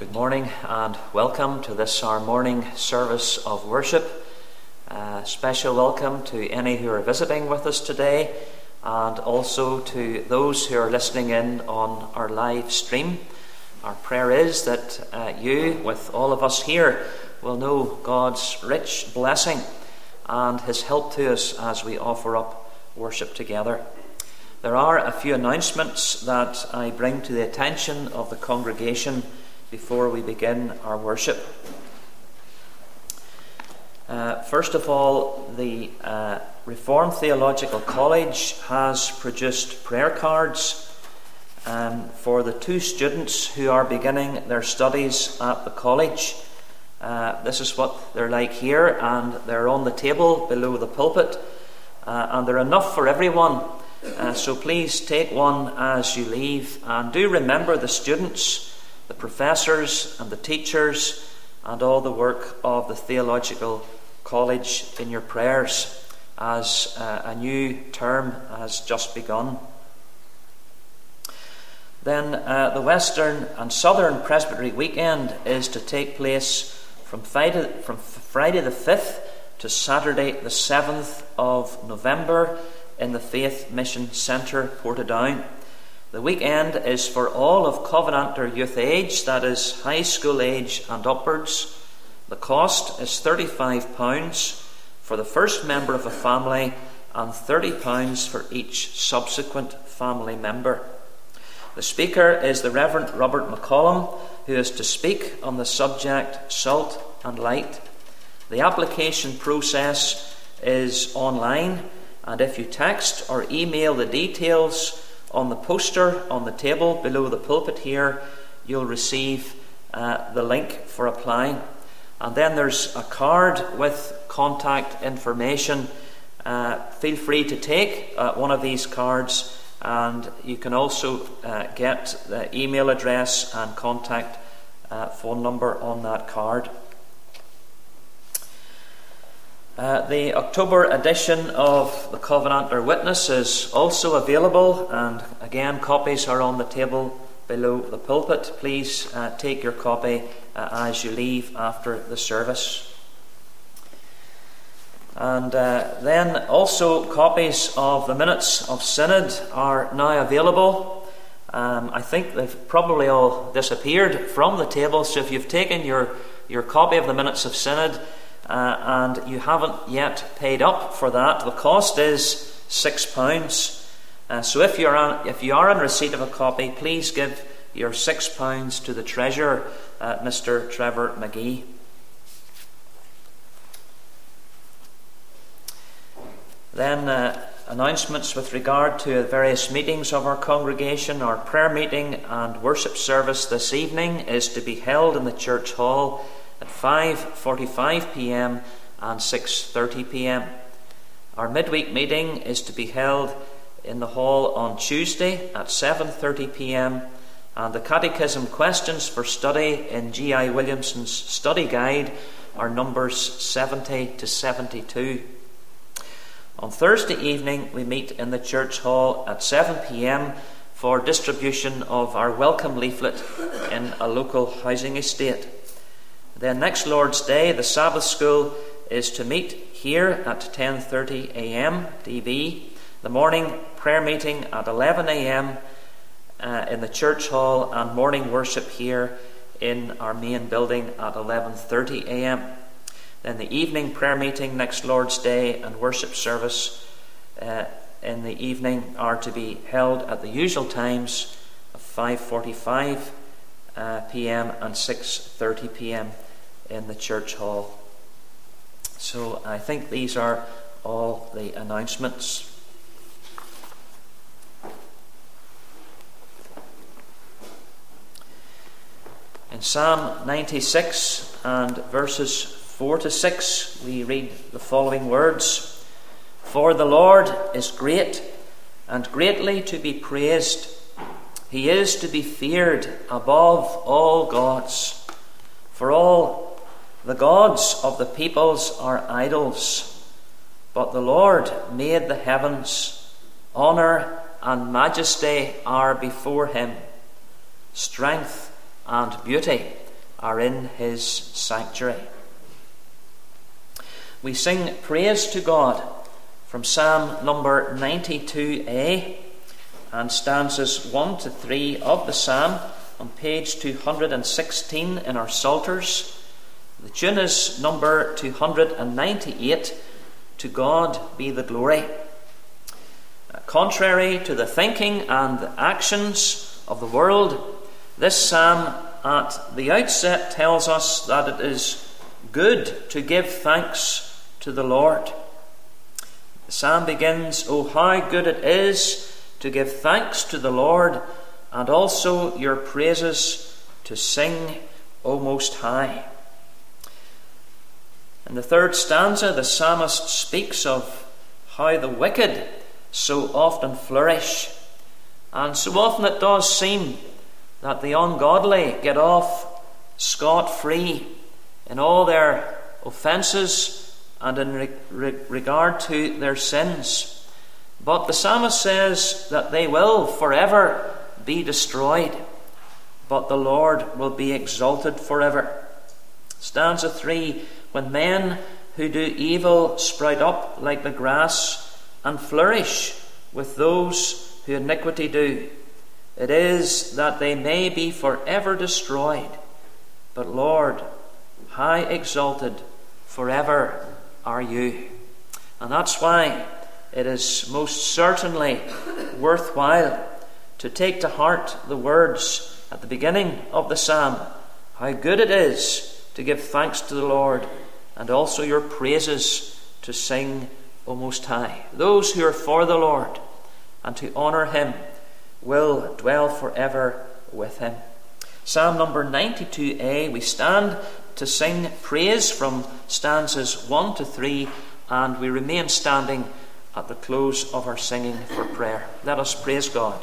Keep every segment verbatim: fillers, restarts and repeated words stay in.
Good morning and welcome to this our morning service of worship. Uh, special welcome to any who are visiting with us today, and also to those who are listening in on our live stream. Our prayer is that uh, you, with all of us here, will know God's rich blessing and His help to us as we offer up worship together. There are a few announcements that I bring to the attention of the congregation before we begin our worship. Uh, first of all, the uh, Reformed Theological College has produced prayer cards um, for the two students who are beginning their studies at the college. Uh, this is what they're like here, and they're on the table below the pulpit, uh, and they're enough for everyone. Uh, so please take one as you leave, and do remember the students, the professors and the teachers, and all the work of the Theological College in your prayers as uh, a new term has just begun. Then uh, the Western and Southern Presbytery Weekend is to take place from Friday, from Friday the fifth to Saturday the seventh of November in the Faith Mission Centre, Portadown. The weekend is for all of Covenanter youth age, that is high school age and upwards. The cost is thirty-five pounds for the first member of a family and thirty pounds for each subsequent family member. The speaker is the Reverend Robert McCollum, who is to speak on the subject Salt and Light. The application process is online, and if you text or email the details on the poster on the table below the pulpit here, you'll receive uh, the link for applying. And then there's a card with contact information. Uh, feel free to take uh, one of these cards, and you can also uh, get the email address and contact uh, phone number on that card. Uh, the October edition of the Covenanter Witness is also available, and again, copies are on the table below the pulpit. Please uh, take your copy uh, as you leave after the service. And uh, then also copies of the minutes of Synod are now available. Um, I think they've probably all disappeared from the table, so if you've taken your, your copy of the minutes of Synod, Uh, and you haven't yet paid up for that, the cost is six pounds. Uh, so if you're on, if you are in receipt of a copy, please give your six pounds to the treasurer, uh, Mister Trevor McGee. Then uh, announcements with regard to various meetings of our congregation. Our prayer meeting and worship service this evening is to be held in the church hall at five forty-five p.m. and six thirty p.m. Our midweek meeting is to be held in the hall on Tuesday at seven thirty p.m. and the Catechism questions for study in G I Williamson's study guide are numbers seventy to seventy-two. On Thursday evening we meet in the church hall at seven p.m. for distribution of our welcome leaflet in a local housing estate. Then next Lord's Day, the Sabbath School is to meet here at ten thirty a.m. D V. The morning prayer meeting at eleven a.m. Uh, in the church hall, and morning worship here in our main building at eleven thirty a.m. Then the evening prayer meeting next Lord's Day and worship service uh, in the evening are to be held at the usual times of five forty-five uh, p.m. and six thirty p.m. in the church hall. So I think these are all the announcements. In Psalm ninety-six and verses four to six, we read the following words: For the Lord is great and greatly to be praised. He is to be feared above all gods. For all the gods of the peoples are idols, but the Lord made the heavens. Honour and majesty are before him. Strength and beauty are in his sanctuary. We sing praise to God from Psalm number ninety-two A and stanzas one to three of the psalm on page two hundred sixteen in our Psalters. The tune is number two hundred ninety-eight, To God Be the Glory. Contrary to the thinking and the actions of the world, this psalm at the outset tells us that it is good to give thanks to the Lord. The psalm begins, "Oh, how good it is to give thanks to the Lord, and also your praises to sing, O Most High." In the third stanza, the psalmist speaks of how the wicked so often flourish, and so often it does seem that the ungodly get off scot-free in all their offences and in re- re- regard to their sins. But the psalmist says that they will forever be destroyed, but the Lord will be exalted forever. Stanza three, when men who do evil sprout up like the grass and flourish with those who iniquity do, it is that they may be forever destroyed. But Lord, high exalted forever are you. And that's why it is most certainly worthwhile to take to heart the words at the beginning of the psalm, how good it is to give thanks to the Lord, and also your praises to sing, O Most High. Those who are for the Lord and to honour him will dwell forever with him. Psalm number ninety-two A, we stand to sing praise from stanzas one to three, and we remain standing at the close of our singing for prayer. Let us praise God.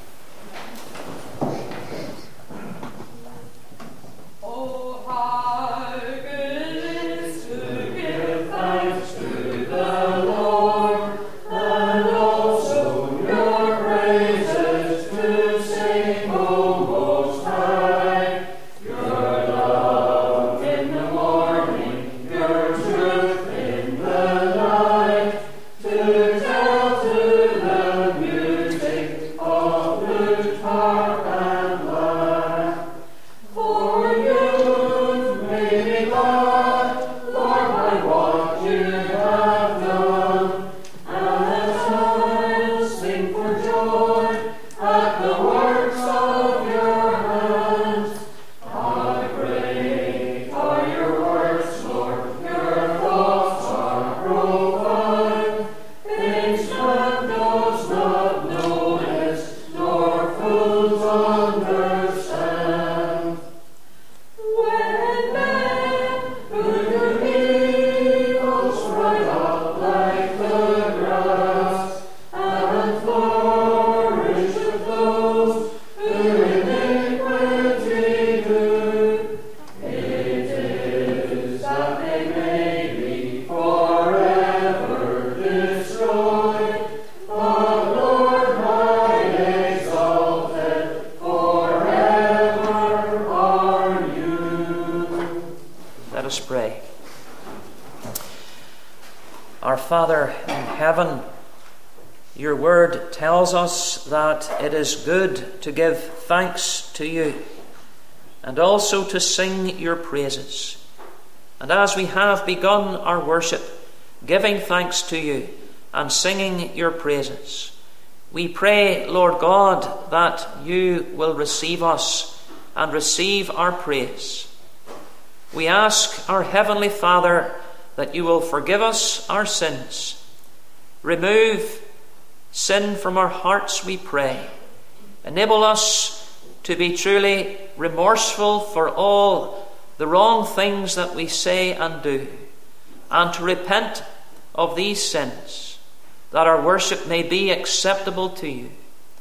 Father in heaven, your word tells us that it is good to give thanks to you and also to sing your praises. And as we have begun our worship, giving thanks to you and singing your praises, we pray, Lord God, that you will receive us and receive our praise. We ask our Heavenly Father that you will forgive us our sins. Remove sin from our hearts, we pray. Enable us to be truly remorseful for all the wrong things that we say and do, and to repent of these sins, that our worship may be acceptable to you.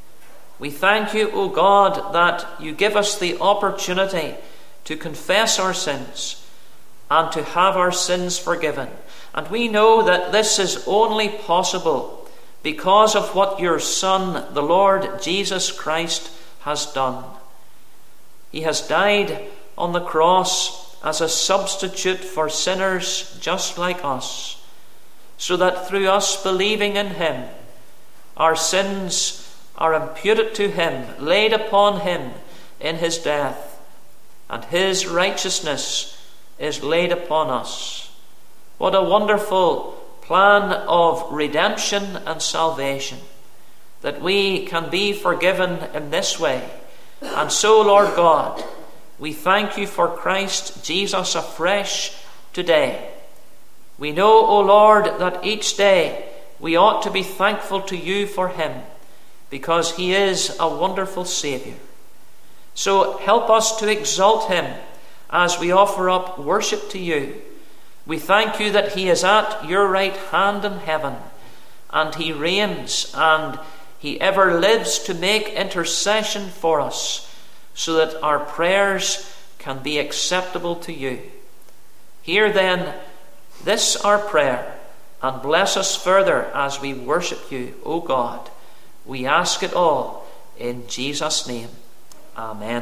We thank you, O God, that you give us the opportunity to confess our sins and to have our sins forgiven. And we know that this is only possible because of what your Son, the Lord Jesus Christ, has done. He has died on the cross as a substitute for sinners just like us, so that through us believing in him, our sins are imputed to him, laid upon him in his death, and his righteousness is laid upon us. What a wonderful plan of redemption and salvation, that we can be forgiven in this way. And so, Lord God, we thank you for Christ Jesus afresh today. We know, O Lord, that each day we ought to be thankful to you for him, because he is a wonderful Saviour. So help us to exalt him as we offer up worship to you. We thank you that he is at your right hand in heaven, and he reigns, and he ever lives to make intercession for us, so that our prayers can be acceptable to you. Hear then this our prayer, and bless us further as we worship you, O God. We ask it all in Jesus' name. Amen.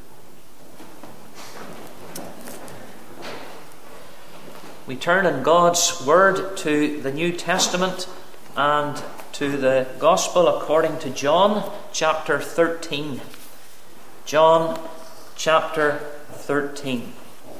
We turn in God's Word to the New Testament and to the Gospel according to John, chapter thirteen. John, chapter thirteen.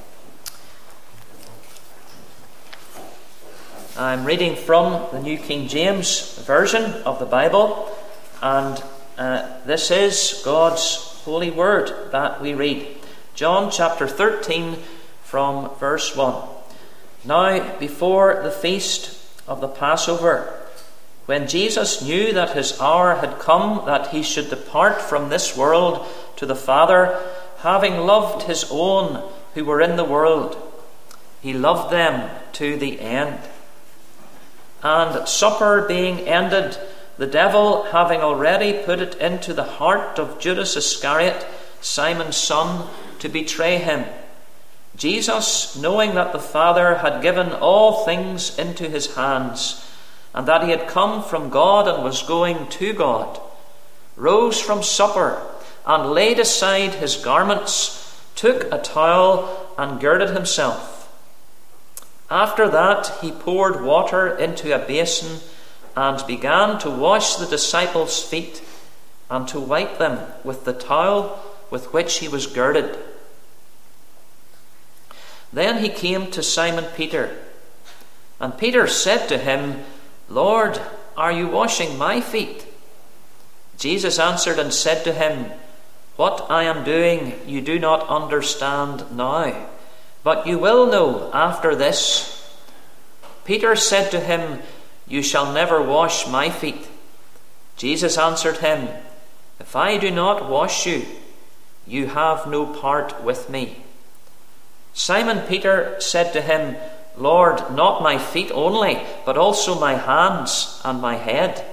I'm reading from the New King James Version of the Bible, and uh, this is God's holy word that we read. John chapter thirteen from verse one. Now, before the feast of the Passover, when Jesus knew that his hour had come that he should depart from this world to the Father, having loved his own who were in the world, he loved them to the end. And supper being ended, the devil having already put it into the heart of Judas Iscariot, Simon's son, to betray him, Jesus, knowing that the Father had given all things into his hands, and that he had come from God and was going to God, rose from supper and laid aside his garments, took a towel and girded himself. After that he poured water into a basin and began to wash the disciples' feet and to wipe them with the towel with which he was girded. Then he came to Simon Peter, and Peter said to him, Lord, are you washing my feet? Jesus answered and said to him, What I am doing you do not understand now, but you will know after this. Peter said to him, You shall never wash my feet. Jesus answered him, If I do not wash you, you have no part with me. Simon Peter said to him, Lord, not my feet only, but also my hands and my head.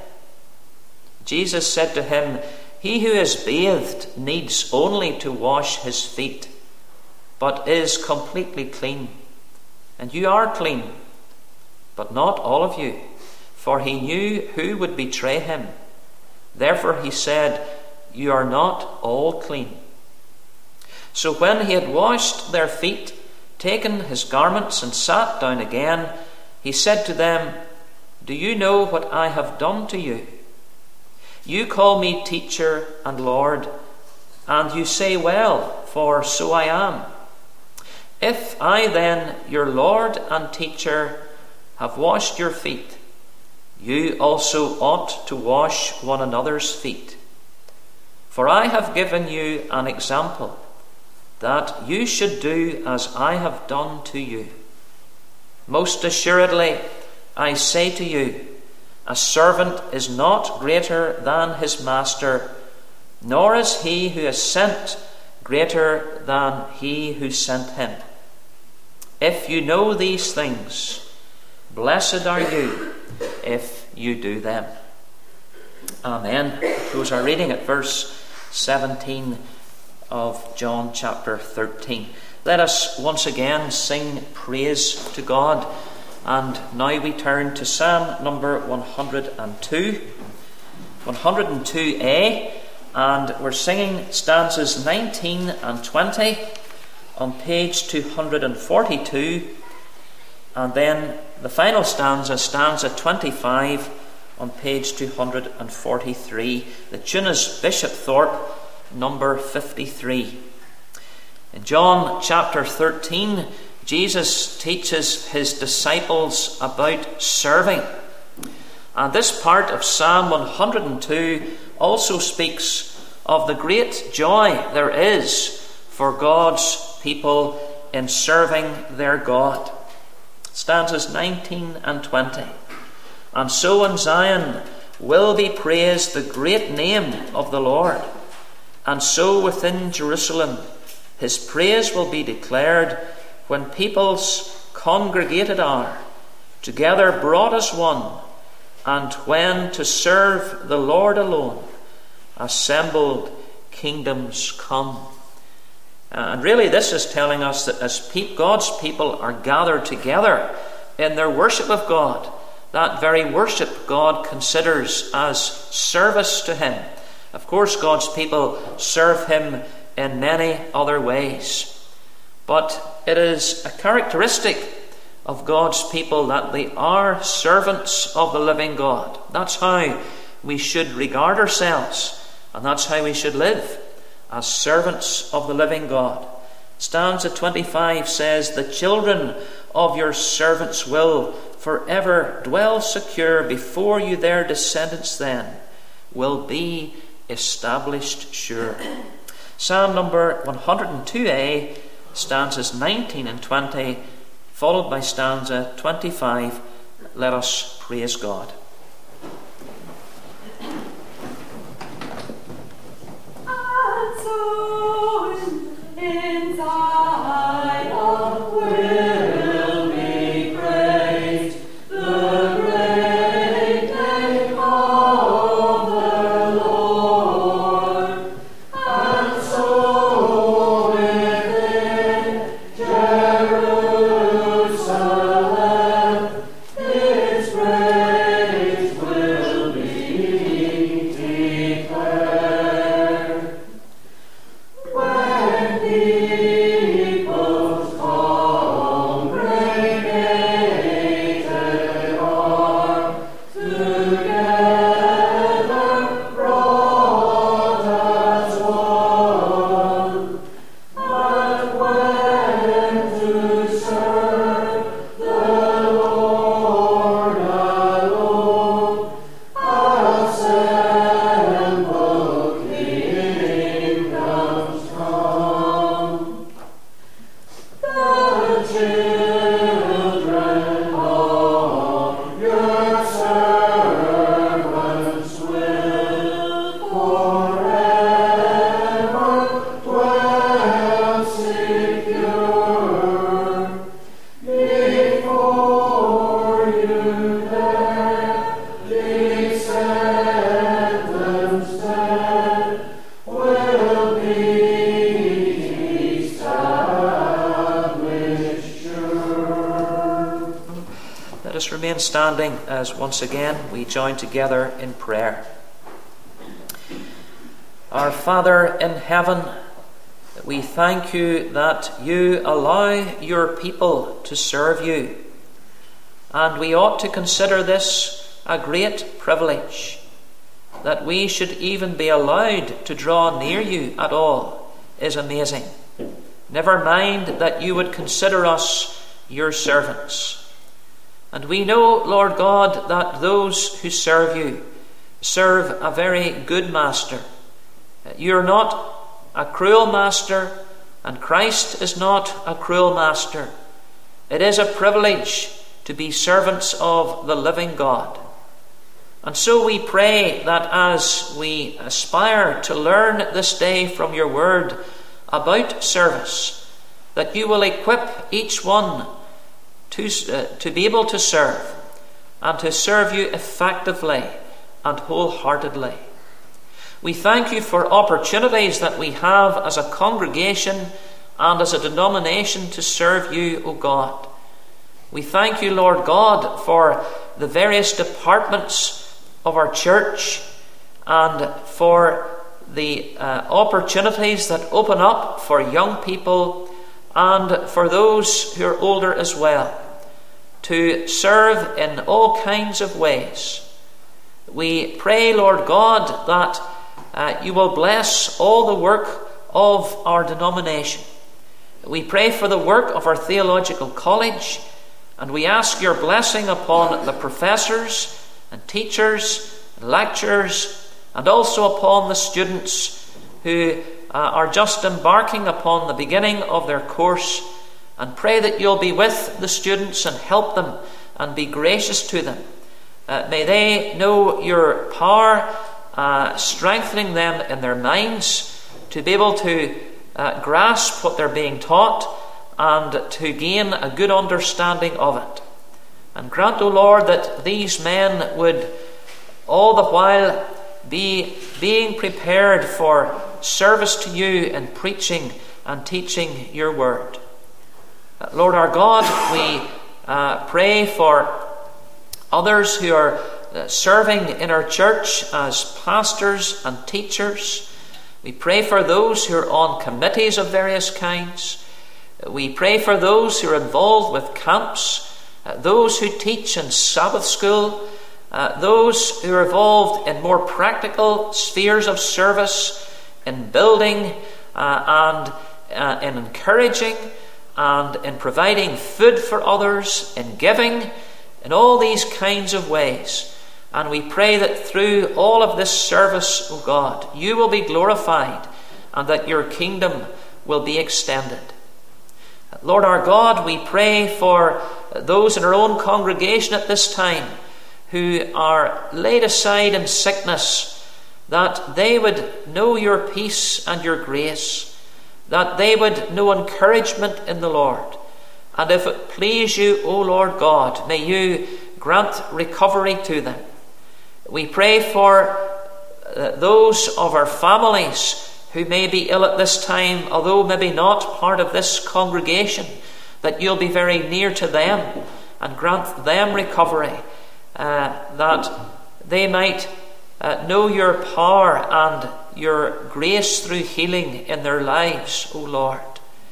Jesus said to him, He who is bathed needs only to wash his feet, but is completely clean. And you are clean, but not all of you. For he knew who would betray him. Therefore he said, You are not all clean. So when he had washed their feet, taken his garments, and sat down again, he said to them, Do you know what I have done to you? You call me teacher and Lord, and you say well, for so I am. If I then, your Lord and teacher, have washed your feet, you also ought to wash one another's feet. For I have given you an example, that you should do as I have done to you. Most assuredly, I say to you, a servant is not greater than his master, nor is he who is sent greater than he who sent him. If you know these things, blessed are you if you do them. Amen. Those are reading at verse seventeen of John chapter thirteen. Let us once again sing praise to God. And now we turn to Psalm number one hundred two, one hundred two A, and we're singing stanzas nineteen and twenty on page two hundred forty-two, and then the final stanza, stanza twenty-five, on page two hundred forty-three. The tune is Bishop Thorpe, number fifty-three. In John chapter thirteen, Jesus teaches his disciples about serving. And this part of Psalm one hundred two also speaks of the great joy there is for God's people in serving their God. Stanzas nineteen and twenty. And so in Zion will be praised the great name of the Lord, and so within Jerusalem his praise will be declared, when peoples congregated are, together brought as one, and when to serve the Lord alone assembled kingdoms come. And really this is telling us that as pe- God's people are gathered together in their worship of God, that very worship God considers as service to him. Of course, God's people serve him in many other ways, but it is a characteristic of God's people that they are servants of the living God. That's how we should regard ourselves, and that's how we should live, as servants of the living God. Stanza twenty-five says, the children of your servants will forever dwell secure before you, their descendants then will be established sure. Psalm number one hundred two a, stanzas nineteen and twenty, followed by stanza twenty-five. Let us praise God. And so in Zion will be praised the great name of the Lord, and so within Jerusalem his praise will be declared. When peoples congregated are, together brought as one, and when to serve the Lord alone assemble kingdoms come. The children of your servants will forever dwell secure before you, their descendants then will be established sure. Let us remain standing as once again we join together in prayer. Our Father in heaven, we thank you that you allow your people to serve you, and we ought to consider this a great privilege, that we should even be allowed to draw near you at all is amazing. Never mind that you would consider us your servants. And we know, Lord God, that those who serve you serve a very good master. You're not a cruel master, and Christ is not a cruel master. It is a privilege to be servants of the living God. And so we pray that as we aspire to learn this day from your word about service, that you will equip each one to, uh, to be able to serve, and to serve you effectively and wholeheartedly. We thank you for opportunities that we have as a congregation and as a denomination to serve you, O God. We thank you, Lord God, for the various departments of our church and for the uh, opportunities that open up for young people and for those who are older as well, to serve in all kinds of ways. We pray, Lord God, that uh, you will bless all the work of our denomination. We pray for the work of our theological college, and we ask your blessing upon the professors and teachers and lecturers, and also upon the students who uh, are just embarking upon the beginning of their course, and pray that you'll be with the students and help them and be gracious to them. Uh, may they know your power, uh, strengthening them in their minds to be able to uh, grasp what they're being taught and to gain a good understanding of it. And grant, O Lord, that these men would all the while be being prepared for service to you in preaching and teaching your word. Uh, Lord our God, we uh, pray for others who are uh, serving in our church as pastors and teachers. We pray for those who are on committees of various kinds. Uh, we pray for those who are involved with camps, uh, those who teach in Sabbath school, uh, those who are involved in more practical spheres of service, in building uh, and uh, in encouraging and in providing food for others, in giving, in all these kinds of ways. And we pray that through all of this service, O God, you will be glorified and that your kingdom will be extended. Lord our God, we pray for those in our own congregation at this time who are laid aside in sickness, that they would know your peace and your grace, that they would know encouragement in the Lord. And if it please you, O Lord God, may you grant recovery to them. We pray for uh, those of our families who may be ill at this time, although maybe not part of this congregation, that you'll be very near to them and grant them recovery, uh, that they might uh, know your power and your grace through healing in their lives, O Lord.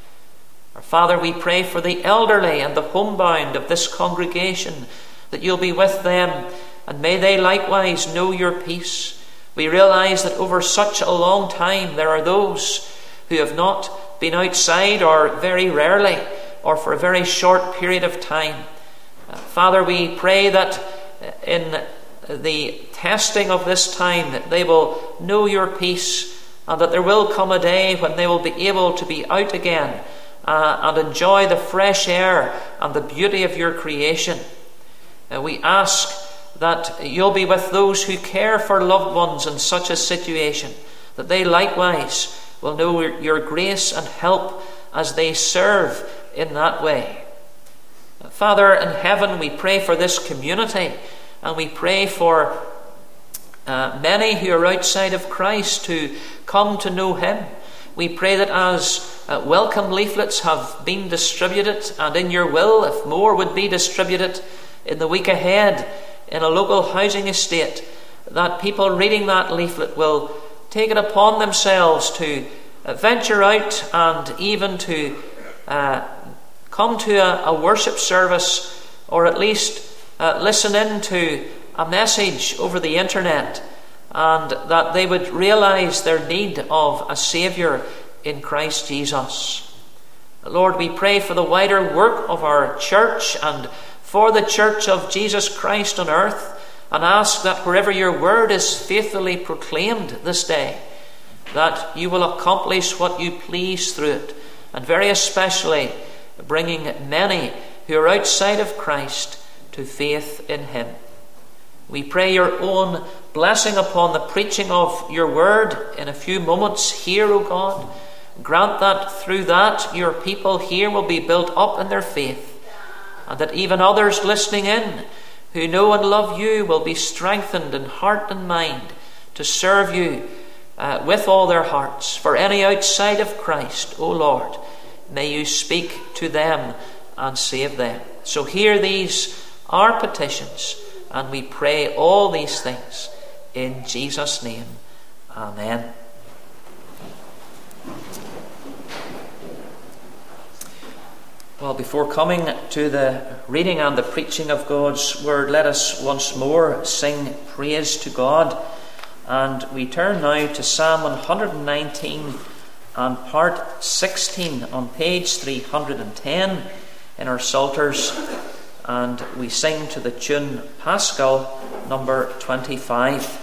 Our Father, we pray for the elderly and the homebound of this congregation, that you'll be with them, and may they likewise know your peace. We realize that over such a long time there are those who have not been outside, or very rarely, or for a very short period of time. Uh, Father, we pray that in the testing of this time that they will know your peace, and that there will come a day when they will be able to be out again uh, and enjoy the fresh air and the beauty of your creation. Uh, we ask that you'll be with those who care for loved ones in such a situation, that they likewise will know your grace and help as they serve in that way. Father in heaven, we pray for this community, and we pray for uh, many who are outside of Christ to come to know him. We pray that as uh, welcome leaflets have been distributed, and in your will, if more would be distributed in the week ahead in a local housing estate, that people reading that leaflet will take it upon themselves to uh, venture out and even to uh, come to a, a worship service, or at least uh, listen in to a message over the internet, and that they would realize their need of a Saviour in Christ Jesus. Lord, we pray for the wider work of our church and for the church of Jesus Christ on earth, and ask that wherever your word is faithfully proclaimed this day, that you will accomplish what you please through it, and very especially bringing many who are outside of Christ to faith in him. We pray your own blessing upon the preaching of your word in a few moments here, O God. Grant that through that your people here will be built up in their faith, and that even others listening in who know and love you will be strengthened in heart and mind to serve you uh, with all their hearts. For any outside of Christ, O Lord, may you speak to them and save them. So hear these our petitions, and we pray all these things in Jesus' name. Amen. Well, before coming to the reading and the preaching of God's Word, let us once more sing praise to God. And we turn now to Psalm one nineteen and part sixteen on page three hundred ten in our Psalters. And we sing to the tune Paschal number twenty-five.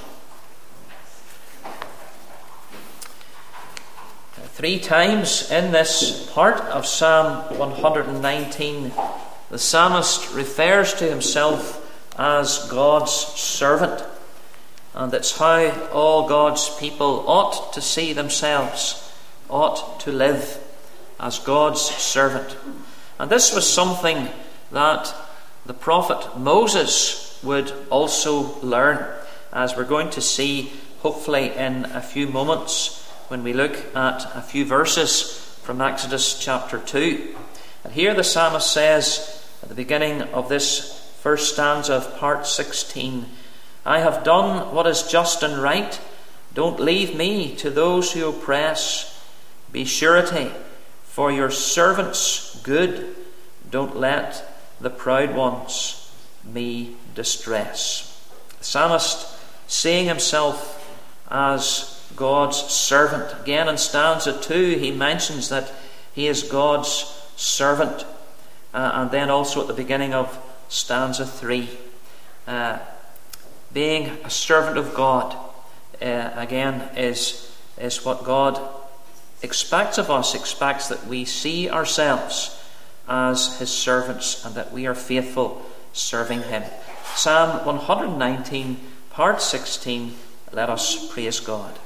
Three times in this part of Psalm one nineteen, the psalmist refers to himself as God's servant. And it's how all God's people ought to see themselves, ought to live as God's servant. And this was something that the prophet Moses would also learn, as we're going to see hopefully in a few moments when we look at a few verses from Exodus chapter two. And here the psalmist says at the beginning of this first stanza of part sixteen, I have done what is just and right. Don't leave me to those who oppress. Be surety for your servant's good. Don't let the proud ones me distress. The psalmist, seeing himself as God's servant. Again in stanza two, he mentions that he is God's servant. Uh, and then also at the beginning of stanza three, uh, being a servant of God, uh, again, is, is what God expects of us, expects that we see ourselves as his servants and that we are faithful serving him. Psalm one nineteen, part sixteen, let us praise God.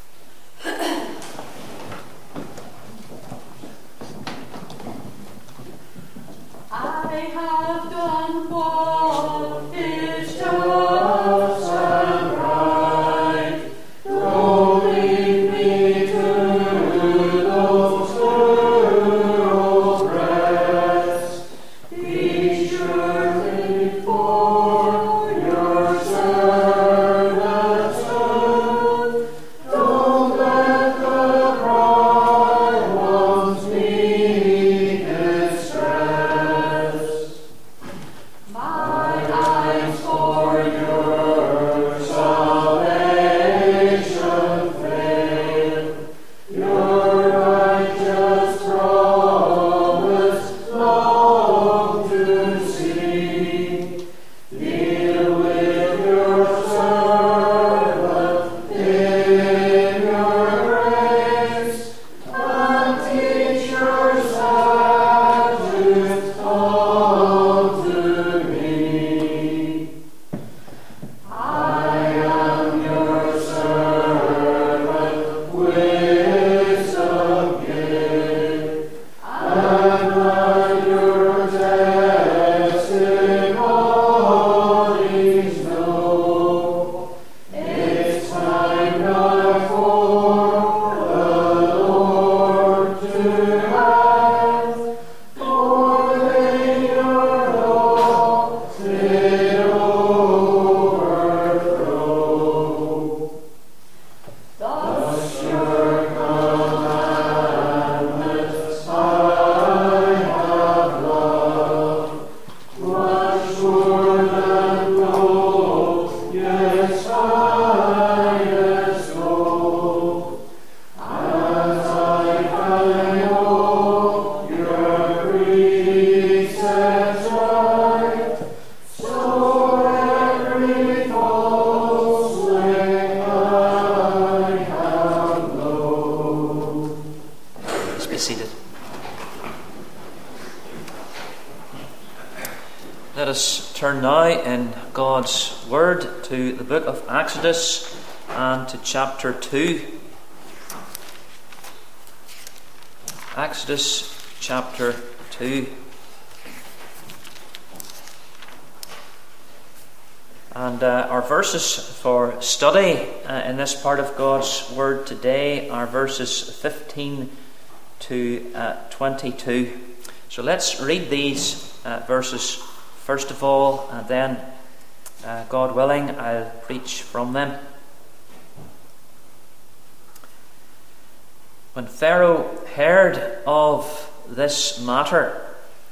I have done what is just and right. Don't leave me to those who oppress. Be surely for your servant's good. Don't let the proud ones be distressed. My eyes for your salvation fail. Your righteous promise long to see. Deal with your servant in your grace, and teach your statutes unto me. I am your servant, wisdom give, and let your testimonies know. It's time now for the Lord to act, for they your law did overthrow. Thus your commandments I have loved, much more than gold, yes, finest gold. As I find your precepts right, so every false way I have known. Let's be seated. Let us turn now in God's Word to the book of Exodus and to chapter two. Exodus chapter two. And uh, our verses for study uh, in this part of God's Word today are verses fifteen to uh, twenty-two. So let's read these uh, verses first of all, and then, uh, God willing, I'll preach from them. When Pharaoh heard of this matter,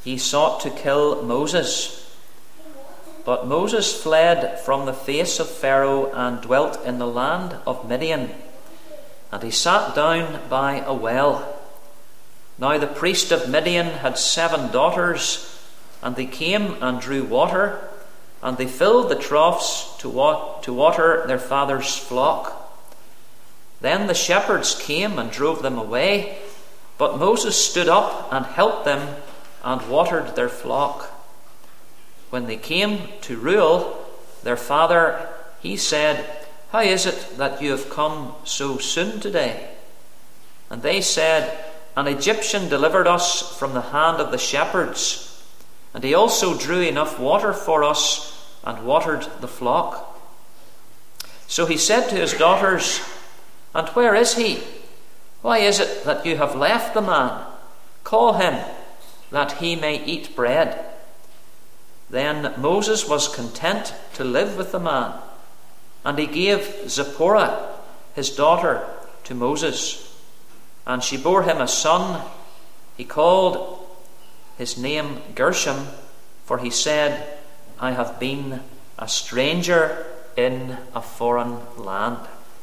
he sought to kill Moses. But Moses fled from the face of Pharaoh and dwelt in the land of Midian. And he sat down by a well. Now the priest of Midian had seven daughters, and they came and drew water, and they filled the troughs to, wa- to water their father's flock. Then the shepherds came and drove them away, but Moses stood up and helped them and watered their flock. When they came to Reuel, their father, he said, "How is it that you have come so soon today?" And they said, "An Egyptian delivered us from the hand of the shepherds, and he also drew enough water for us and watered the flock." So he said to his daughters, "And where is he? Why is it that you have left the man? Call him, that he may eat bread." Then Moses was content to live with the man, and he gave Zipporah, his daughter, to Moses. And she bore him a son. He called his name Gershom, for he said, "I have been a stranger in a foreign land."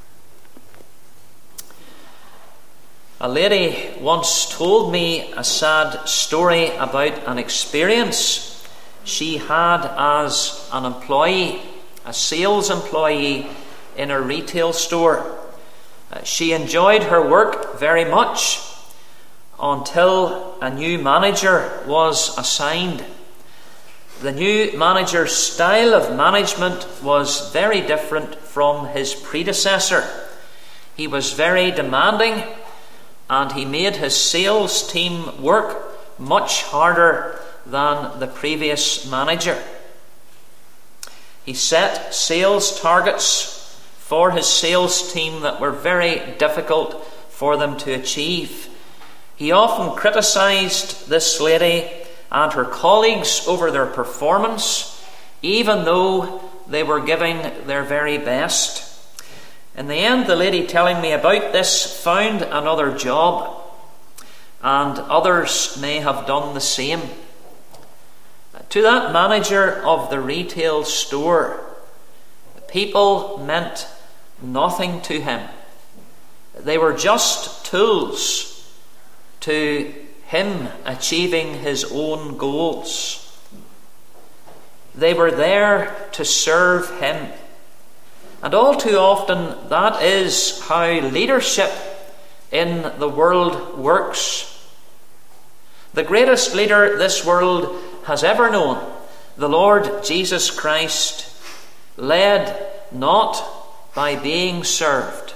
A lady once told me a sad story about an experience she had as an employee, a sales employee in a retail store. Uh, she enjoyed her work very much until a new manager was assigned. The new manager's style of management was very different from his predecessor. He was very demanding, and he made his sales team work much harder than the previous manager. He set sales targets for his sales team that were very difficult for them to achieve. He often criticized this lady and her colleagues over their performance, even though they were giving their very best. In the end, the lady telling me about this found another job, and others may have done the same. To that manager of the retail store, people meant nothing to him. They were just tools to him achieving his own goals. They were there to serve him. And all too often, that is how leadership in the world works. The greatest leader this world has ever known, the Lord Jesus Christ, led not by being served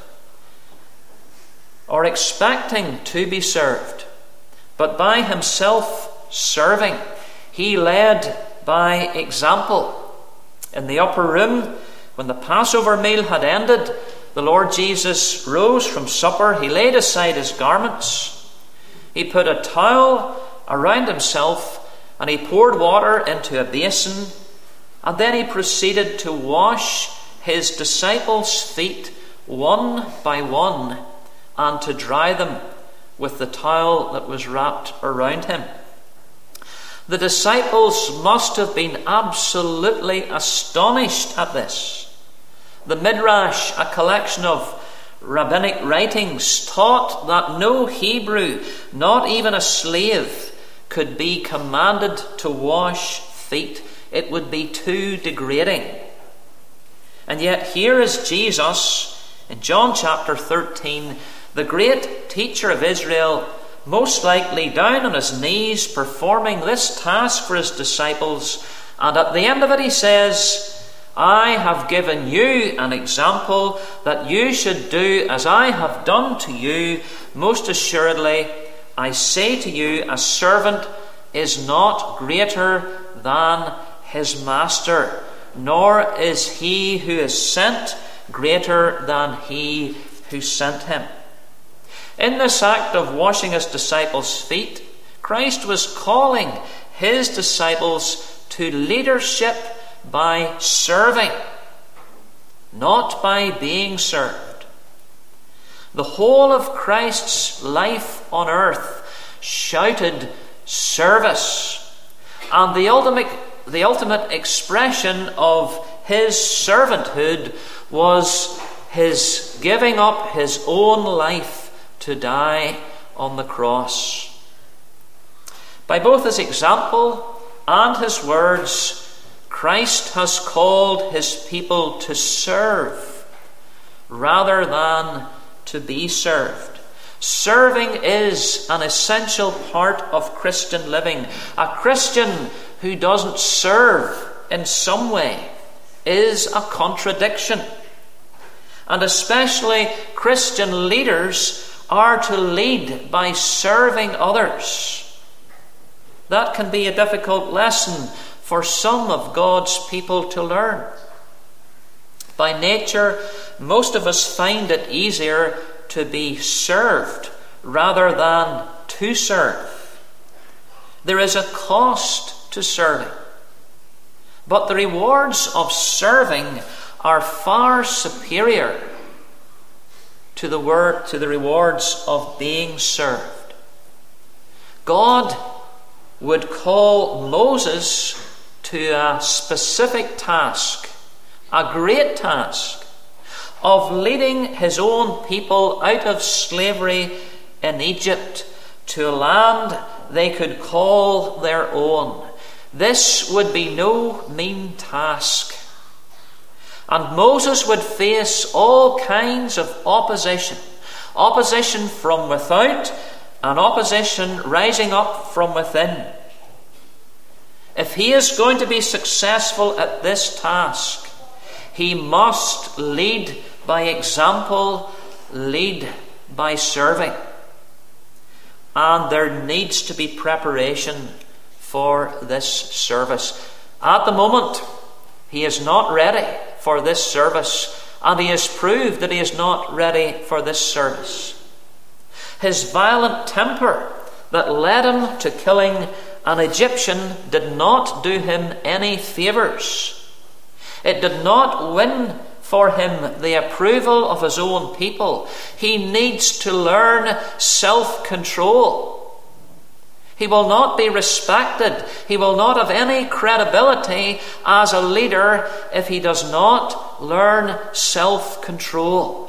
or expecting to be served, but by himself serving. He led by example. In the upper room, when the Passover meal had ended, the Lord Jesus rose from supper. He laid aside his garments. He put a towel around himself, and he poured water into a basin, and then he proceeded to wash his disciples' feet one by one and to dry them with the towel that was wrapped around him. The disciples must have been absolutely astonished at this. The Midrash, a collection of rabbinic writings, taught that no Hebrew, not even a slave, could be commanded to wash feet. It would be too degrading. And yet here is Jesus in John chapter thirteen, the great teacher of Israel, most likely down on his knees performing this task for his disciples. And at the end of it he says, "I have given you an example that you should do as I have done to you. Most assuredly, I say to you, a servant is not greater than his master, nor is he who is sent greater than he who sent him." In this act of washing his disciples' feet, Christ was calling his disciples to leadership by serving, not by being served. The whole of Christ's life on earth shouted service And the ultimate, the ultimate expression of his servanthood was his giving up his own life to die on the cross. By both his example and his words, Christ has called his people to serve rather than to be served. Serving is an essential part of Christian living. A Christian who doesn't serve in some way is a contradiction. And especially Christian leaders are to lead by serving others. That can be a difficult lesson for some of God's people to learn. By nature, most of us find it easier to be served rather than to serve. There is a cost to serving, but the rewards of serving are far superior to the word to the rewards of being served. God would call Moses to a specific task, a great task, of leading his own people out of slavery in Egypt to a land they could call their own. This would be no mean task. And Moses would face all kinds of opposition. Opposition from without and opposition rising up from within. If he is going to be successful at this task, he must lead by example, lead by serving. And there needs to be preparation for this service. At the moment, he is not ready for this service, and he has proved that he is not ready for this service. His violent temper that led him to killing an Egyptian did not do him any favours. It did not win for him the approval of his own people. He needs to learn self-control. He will not be respected. He will not have any credibility as a leader if he does not learn self-control.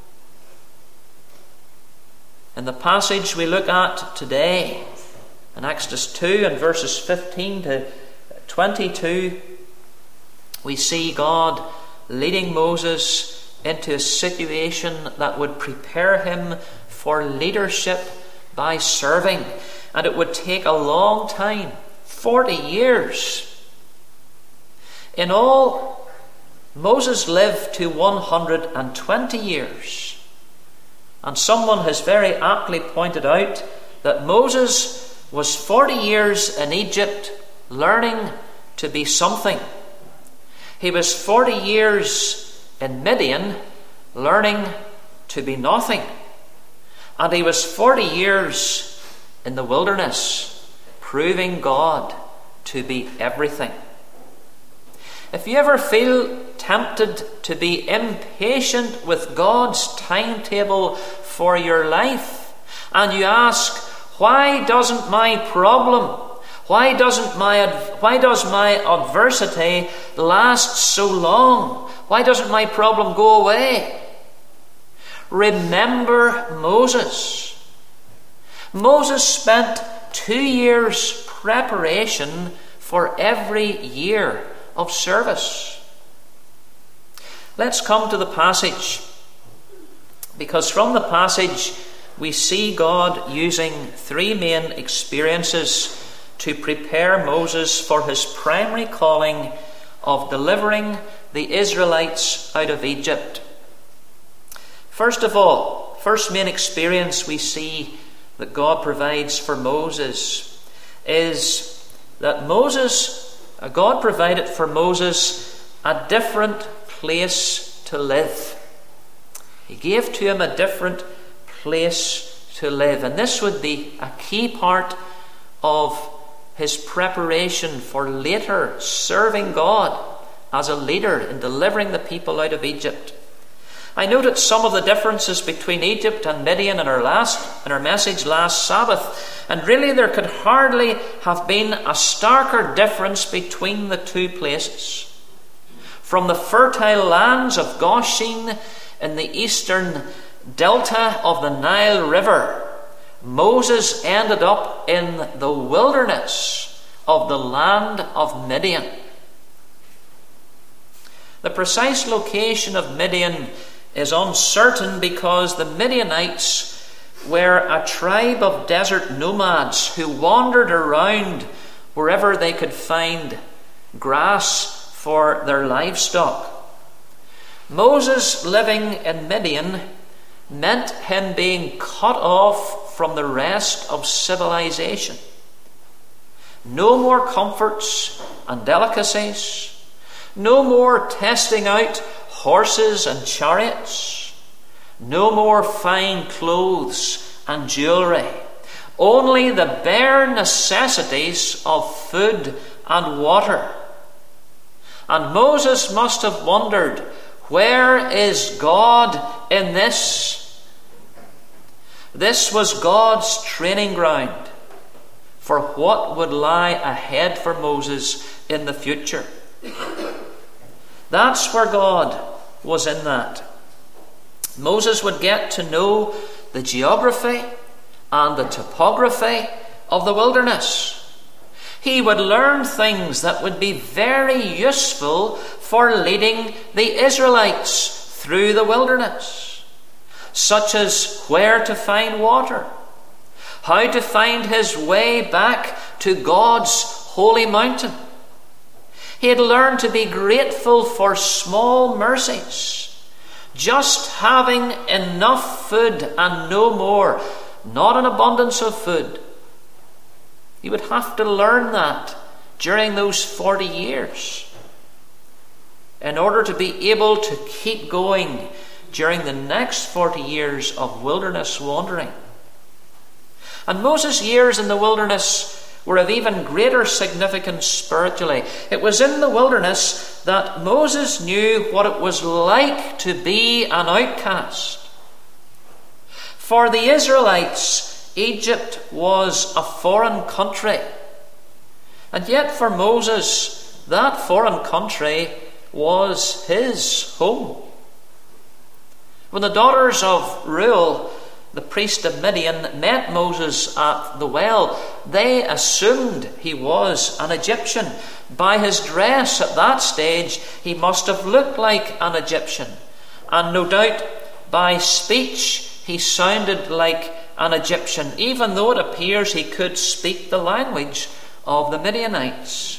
In the passage we look at today, in Exodus two and verses fifteen to twenty-two, we see God leading Moses into a situation that would prepare him for leadership by serving. And it would take a long time, forty years. In all, Moses lived to one hundred twenty years. And someone has very aptly pointed out that Moses was forty years in Egypt learning to be something. He was forty years in Midian learning to be nothing. And he was forty years in the wilderness proving God to be everything. If you ever feel tempted to be impatient with God's timetable for your life, and you ask, why doesn't my problem, why doesn't my why does my adversity last so long? Why doesn't my problem go away? Remember Moses. Moses spent two years preparation for every year of service. Let's come to the passage, because from the passage we see God using three main experiences to prepare Moses for his primary calling of delivering the Israelites out of Egypt. First of all, first main experience we see that God provides for Moses is that Moses, God provided for Moses a different place to live. He gave to him a different place to live. And this would be a key part of his preparation for later serving God as a leader in delivering the people out of Egypt. I noted some of the differences between Egypt and Midian in our last in our message last Sabbath, and really there could hardly have been a starker difference between the two places. From the fertile lands of Goshen in the eastern delta of the Nile River, Moses ended up in the wilderness of the land of Midian. The precise location of Midian is uncertain because the Midianites were a tribe of desert nomads who wandered around wherever they could find grass for their livestock. Moses living in Midian meant him being cut off from the rest of civilization. No more comforts and delicacies, no more testing out horses and chariots, no more fine clothes and jewellery, only the bare necessities of food and water. And Moses must have wondered, where is God in this? This was God's training ground for what would lie ahead for Moses in the future. That's where God was in that. Moses would get to know the geography and the topography of the wilderness. He would learn things that would be very useful for leading the Israelites through the wilderness, such as where to find water, how to find his way back to God's holy mountain. He had learned to be grateful for small mercies, just having enough food and no more, not an abundance of food. He would have to learn that during those forty years in order to be able to keep going during the next forty years of wilderness wandering. And Moses' years in the wilderness were of even greater significance spiritually. It was in the wilderness that Moses knew what it was like to be an outcast. For the Israelites, Egypt was a foreign country. And yet for Moses, that foreign country was his home. When the daughters of Reuel, the priest of Midian, met Moses at the well, they assumed he was an Egyptian. By his dress at that stage, he must have looked like an Egyptian. And no doubt, by speech, he sounded like an Egyptian, even though it appears he could speak the language of the Midianites.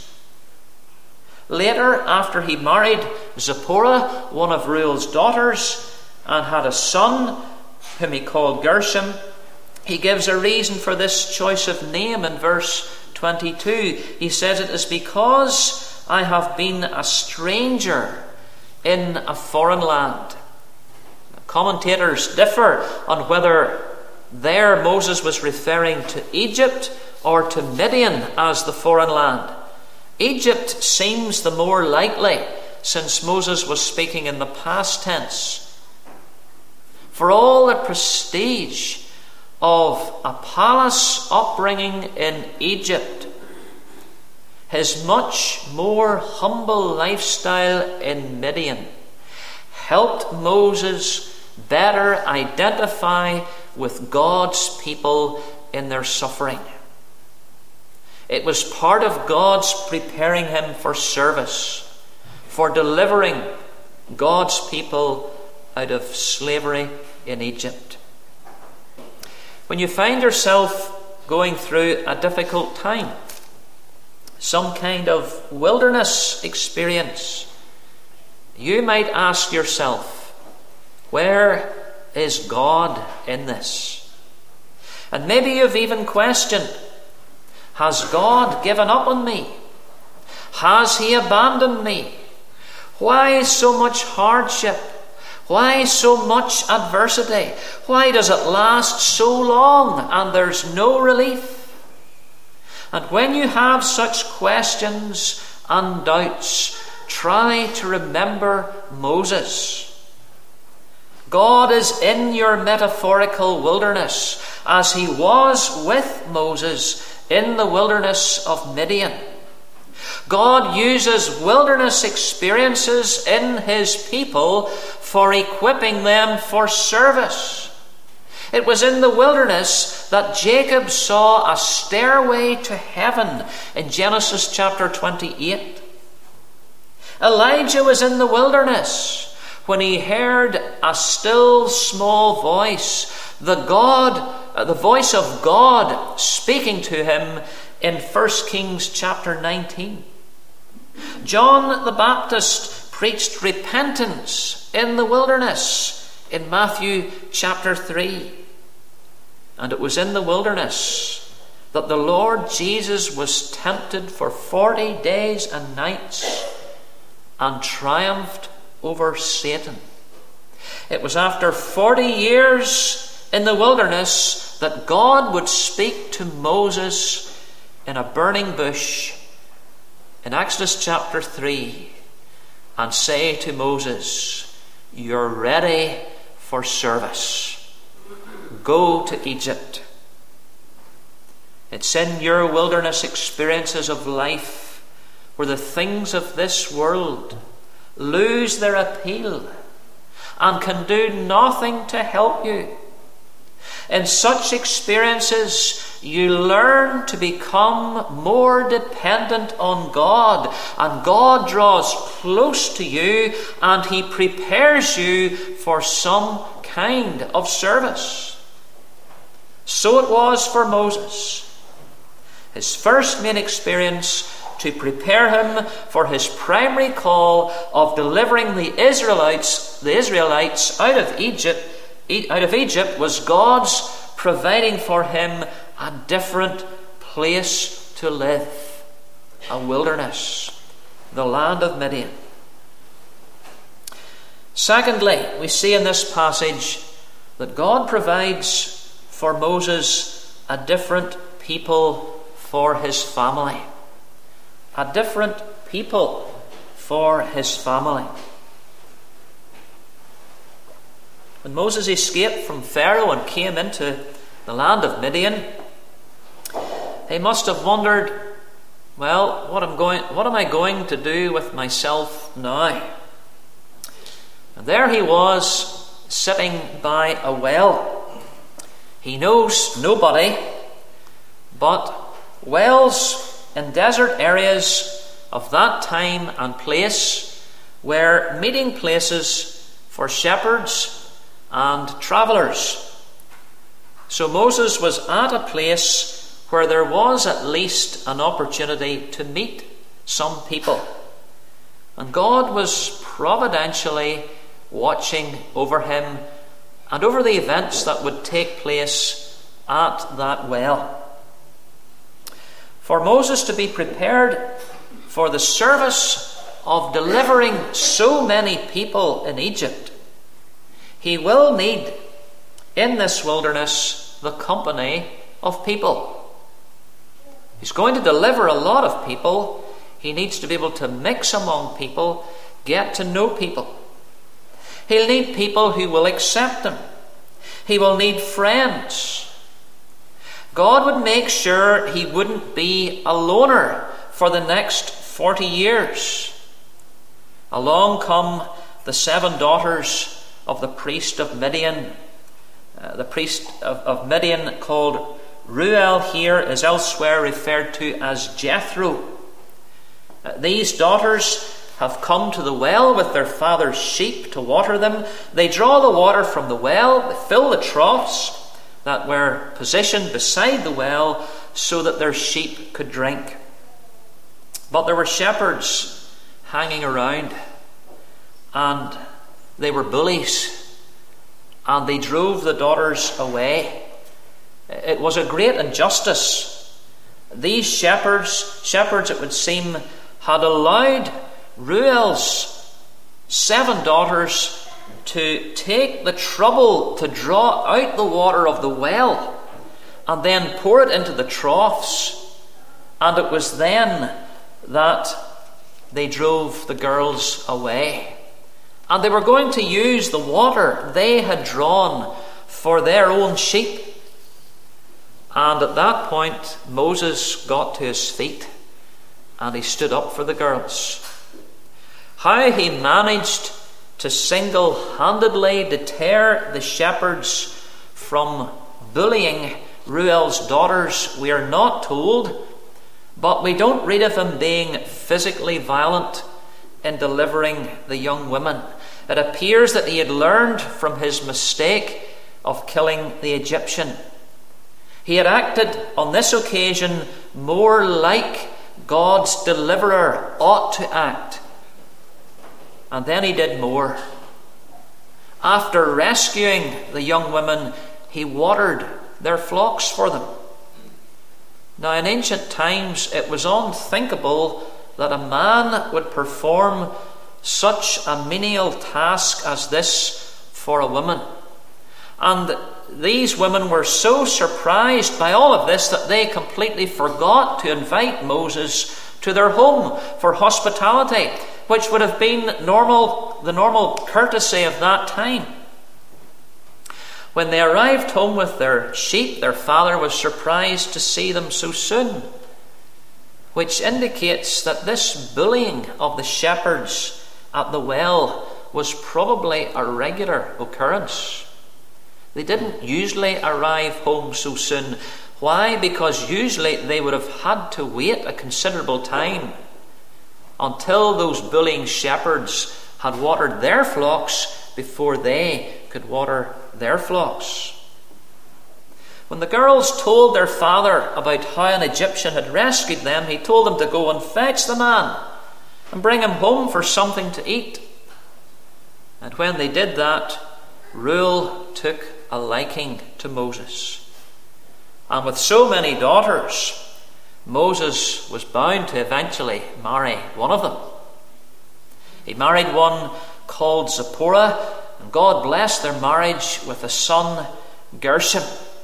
Later, after he married Zipporah, one of Reuel's daughters, and had a son whom he called Gershom, he gives a reason for this choice of name in verse twenty-two. He says, "It is because I have been a stranger in a foreign land." Commentators differ on whether there Moses was referring to Egypt or to Midian as the foreign land. Egypt seems the more likely, since Moses was speaking in the past tense. For all the prestige of a palace upbringing in Egypt, his much more humble lifestyle in Midian helped Moses better identify with God's people in their suffering. It was part of God's preparing him for service, for delivering God's people out of slavery in Egypt. When you find yourself going through a difficult time, some kind of wilderness experience, you might ask yourself, where is God in this? And maybe you've even questioned, has God given up on me? Has he abandoned me? Why so much hardship? Why so much adversity? Why does it last so long and there's no relief? And when you have such questions and doubts, try to remember Moses. God is in your metaphorical wilderness, as he was with Moses in the wilderness of Midian. God uses wilderness experiences in his people for equipping them for service. It was in the wilderness that Jacob saw a stairway to heaven in Genesis chapter twenty-eight. Elijah was in the wilderness when he heard a still small voice, the God, the voice of God speaking to him in First Kings chapter nineteen. John the Baptist preached repentance in the wilderness in Matthew chapter three. And it was in the wilderness that the Lord Jesus was tempted for forty days and nights and triumphed over Satan. It was after forty years in the wilderness that God would speak to Moses in a burning bush in Exodus chapter three and say to Moses, "You're ready for service. Go to Egypt." It's in your wilderness experiences of life where the things of this world lose their appeal and can do nothing to help you. In such experiences, you learn to become more dependent on God, and God draws close to you and he prepares you for some kind of service. So it was for Moses. His first main experience to prepare him for his primary call of delivering the Israelites, the Israelites out of Egypt, out of Egypt was God's providing for him a different place to live, a wilderness, the land of Midian. Secondly, we see in this passage that God provides for Moses a different people for his family. A different people for his family. When Moses escaped from Pharaoh and came into the land of Midian, he must have wondered, well, what am, going, what am I going to do with myself now? And there he was, sitting by a well. He knows nobody, but wells in desert areas of that time and place were meeting places for shepherds and travellers. So Moses was at a place where there was at least an opportunity to meet some people. And God was providentially watching over him and over the events that would take place at that well. For Moses to be prepared for the service of delivering so many people in Egypt, he will need in this wilderness the company of people. He's going to deliver a lot of people. He needs to be able to mix among people, get to know people. He'll need people who will accept him. He will need friends. God would make sure he wouldn't be a loner for the next forty years. Along come the seven daughters of the priest of Midian. Uh, the priest of, of Midian, called Reuel, here is elsewhere referred to as Jethro. Uh, these daughters have come to the well with their father's sheep to water them. They draw the water from the well, they fill the troughs that were positioned beside the well so that their sheep could drink. But there were shepherds hanging around, and they were bullies, and they drove the daughters away. It was a great injustice. These shepherds, shepherds it would seem, had allowed Reuel's seven daughters to take the trouble to draw out the water of the well and then pour it into the troughs. And it was then that they drove the girls away. And they were going to use the water they had drawn for their own sheep. And at that point, Moses got to his feet and he stood up for the girls. How he managed to single-handedly deter the shepherds from bullying Reuel's daughters, we are not told, but we don't read of him being physically violent in delivering the young women. It appears that he had learned from his mistake of killing the Egyptian. He had acted on this occasion more like God's deliverer ought to act. And then he did more. After rescuing the young women, he watered their flocks for them. Now, in ancient times, it was unthinkable that a man would perform such a menial task as this for a woman. And these women were so surprised by all of this that they completely forgot to invite Moses to their home for hospitality, which would have been normal, the normal courtesy of that time. When they arrived home with their sheep, their father was surprised to see them so soon, which indicates that this bullying of the shepherds at the well was probably a regular occurrence. They didn't usually arrive home so soon. Why? Because usually they would have had to wait a considerable time until those bullying shepherds had watered their flocks before they could water their flocks. When the girls told their father about how an Egyptian had rescued them, he told them to go and fetch the man and bring him home for something to eat. And when they did that, Reuel took a liking to Moses. And with so many daughters, Moses was bound to eventually marry one of them. He married one called Zipporah, and God blessed their marriage with a son, Gershom.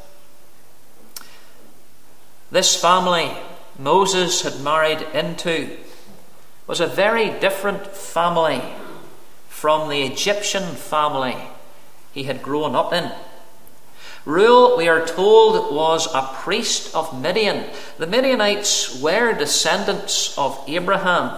This family Moses had married into was a very different family from the Egyptian family he had grown up in. Reuel, we are told, was a priest of Midian. The Midianites were descendants of Abraham.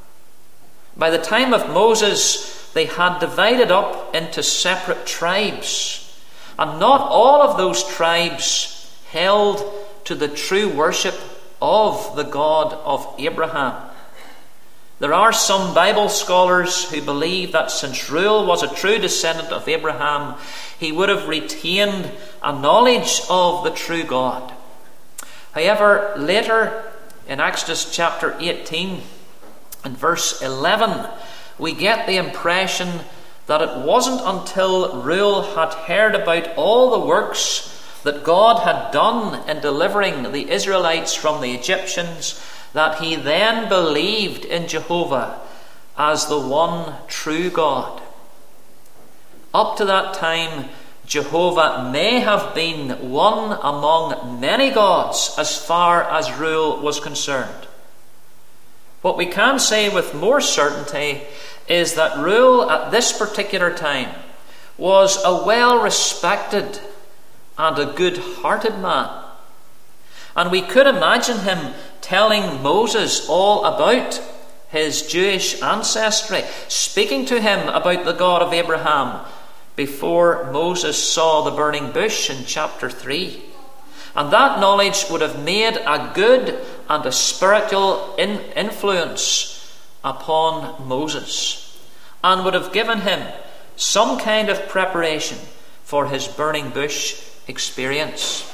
By the time of Moses, they had divided up into separate tribes, and not all of those tribes held to the true worship of the God of Abraham. There are some Bible scholars who believe that since Reuel was a true descendant of Abraham, he would have retained a knowledge of the true God. However, later in Exodus chapter eighteen and verse eleven, we get the impression that it wasn't until Reuel had heard about all the works that God had done in delivering the Israelites from the Egyptians that he then believed in Jehovah as the one true God. Up to that time, Jehovah may have been one among many gods as far as Reuel was concerned. What we can say with more certainty is that Reuel at this particular time was a well-respected and a good-hearted man. And we could imagine him telling Moses all about his Jewish ancestry, speaking to him about the God of Abraham before Moses saw the burning bush in chapter three. And that knowledge would have made a good and a spiritual in- influence upon Moses, and would have given him some kind of preparation for his burning bush experience.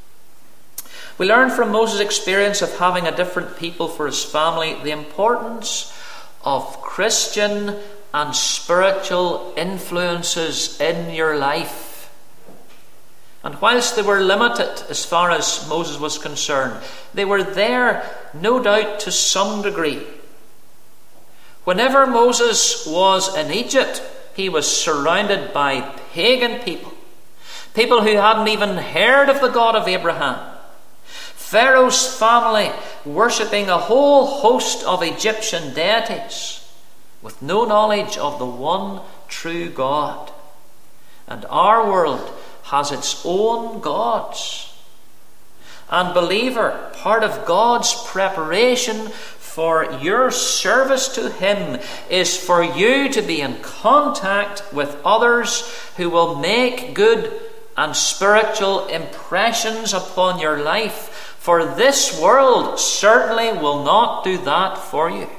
We learn from Moses' experience of having a different people for his family the importance of Christian and spiritual influences in your life. And whilst they were limited as far as Moses was concerned, they were there, no doubt, to some degree. Whenever Moses was in Egypt, he was surrounded by pagan people, people who hadn't even heard of the God of Abraham. Pharaoh's family worshipping a whole host of Egyptian deities with no knowledge of the one true God. And our world has its own gods. And believer, part of God's preparation for your service to Him is for you to be in contact with others who will make good and spiritual impressions upon your life. For this world certainly will not do that for you.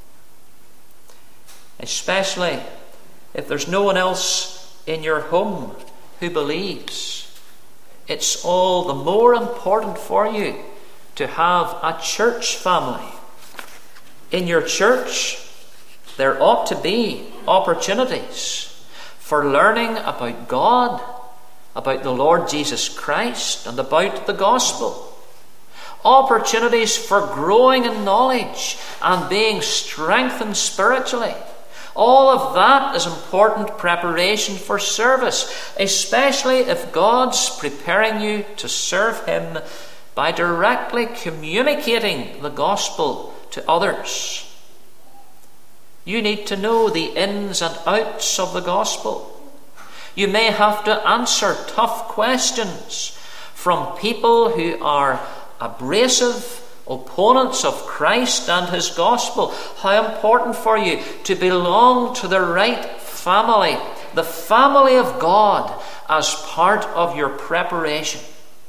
Especially if there's no one else in your home who believes. It's all the more important for you to have a church family. In your church, there ought to be opportunities for learning about God, about the Lord Jesus Christ, and about the gospel. Opportunities for growing in knowledge and being strengthened spiritually. All of that is important preparation for service, especially if God's preparing you to serve Him by directly communicating the gospel to others. You need to know the ins and outs of the gospel. You may have to answer tough questions from people who are abrasive opponents of Christ and His gospel. How important for you to belong to the right family, the family of God, as part of your preparation.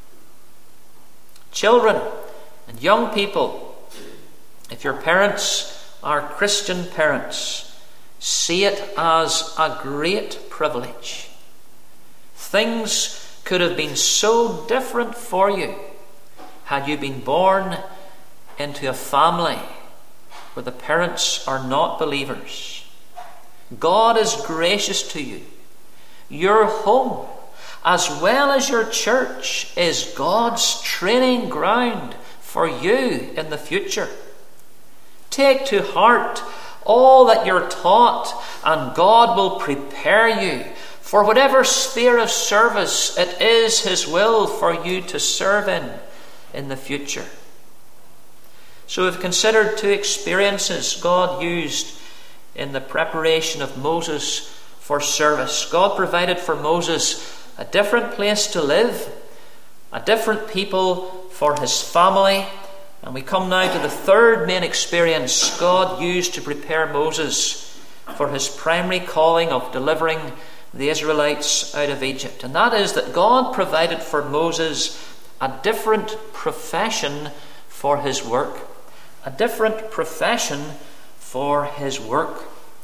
Children and young people, if your parents are Christian parents, see it as a great privilege. Things could have been so different for you had you been born into a family where the parents are not believers. God is gracious to you. Your home, as well as your church, is God's training ground for you in the future. Take to heart all that you're taught, and God will prepare you for whatever sphere of service it is His will for you to serve in in the future. So we've considered two experiences God used in the preparation of Moses for service. God provided for Moses a different place to live, a different people for his family. And we come now to the third main experience God used to prepare Moses for his primary calling of delivering the Israelites out of Egypt. And that is that God provided for Moses a different profession for his work. A different profession for his work.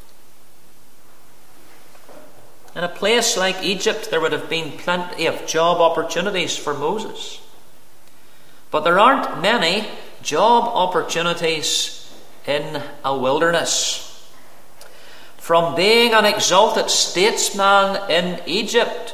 In a place like Egypt, there would have been plenty of job opportunities for Moses. But there aren't many job opportunities in a wilderness. From being an exalted statesman in Egypt,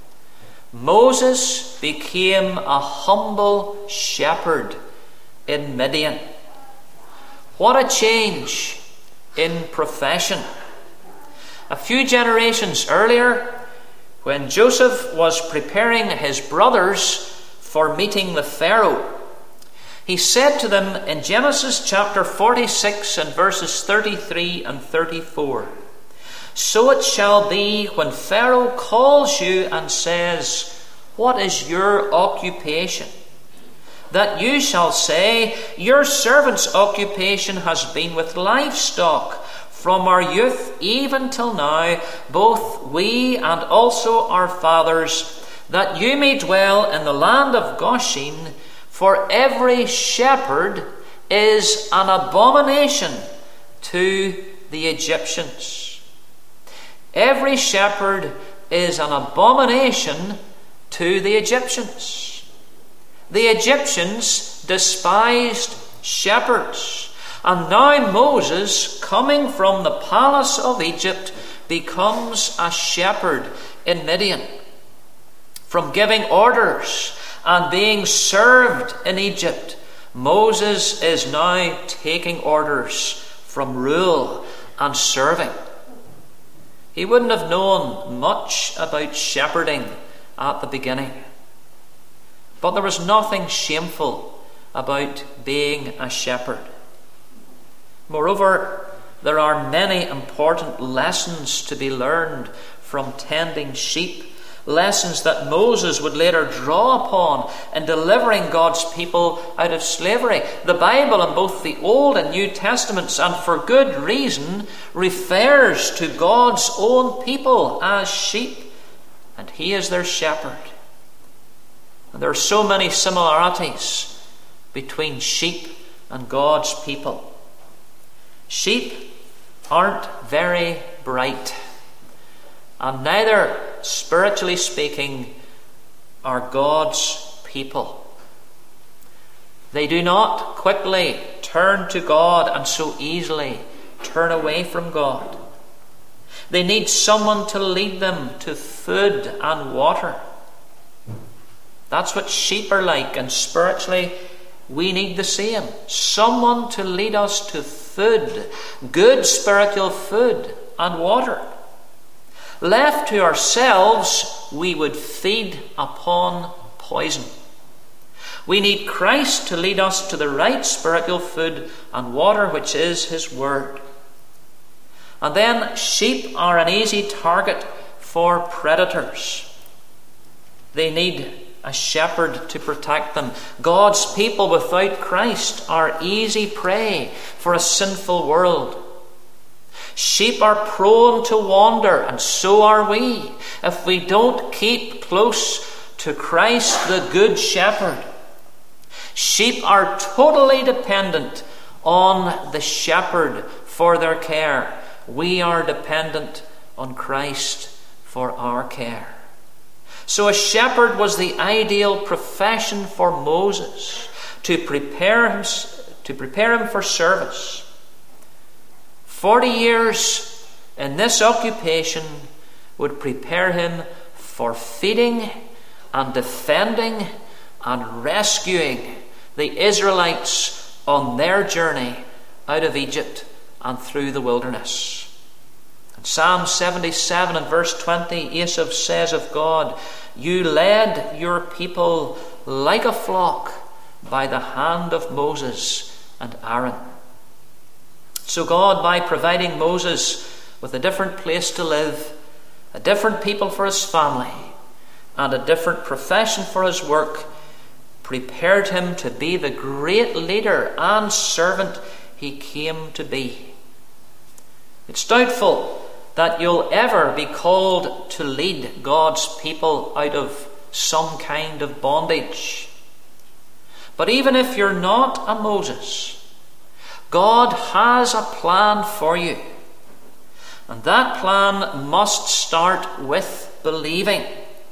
Moses became a humble shepherd in Midian. What a change in profession. A few generations earlier, when Joseph was preparing his brothers for meeting the Pharaoh, he said to them in Genesis chapter forty-six and verses thirty-three and thirty-four, "So it shall be when Pharaoh calls you and says, 'What is your occupation?' that you shall say, 'Your servant's occupation has been with livestock from our youth even till now, both we and also our fathers, that you may dwell in the land of Goshen, for every shepherd is an abomination to the Egyptians.'" Every shepherd is an abomination to the Egyptians. The Egyptians despised shepherds. And now Moses, coming from the palace of Egypt, becomes a shepherd in Midian. From giving orders and being served in Egypt, Moses is now taking orders from rule and serving. He wouldn't have known much about shepherding at the beginning. But there was nothing shameful about being a shepherd. Moreover, there are many important lessons to be learned from tending sheep. Lessons that Moses would later draw upon in delivering God's people out of slavery. The Bible, in both the Old and New Testaments, and for good reason, refers to God's own people as sheep, and He is their shepherd. And there are so many similarities between sheep and God's people. Sheep aren't very bright, and neither, spiritually speaking, are God's people. They do not quickly turn to God and so easily turn away from God. They need someone to lead them to food and water. That's what sheep are like, and spiritually we need the same. Someone to lead us to food, good spiritual food and water. Left to ourselves, we would feed upon poison. We need Christ to lead us to the right spiritual food and water, which is His Word. And then sheep are an easy target for predators. They need a shepherd to protect them. God's people without Christ are easy prey for a sinful world. Sheep are prone to wander, and so are we, if we don't keep close to Christ, the Good Shepherd. Sheep are totally dependent on the shepherd for their care. We are dependent on Christ for our care. So a shepherd was the ideal profession for Moses to prepare him, to prepare him for service. Forty years in this occupation would prepare him for feeding and defending and rescuing the Israelites on their journey out of Egypt and through the wilderness. In Psalm seventy-seven and verse twenty, Asaph says of God, "You led your people like a flock by the hand of Moses and Aaron." So God, by providing Moses with a different place to live, a different people for his family, and a different profession for his work, prepared him to be the great leader and servant he came to be. It's doubtful that you'll ever be called to lead God's people out of some kind of bondage. But even if you're not a Moses, God has a plan for you. And that plan must start with believing.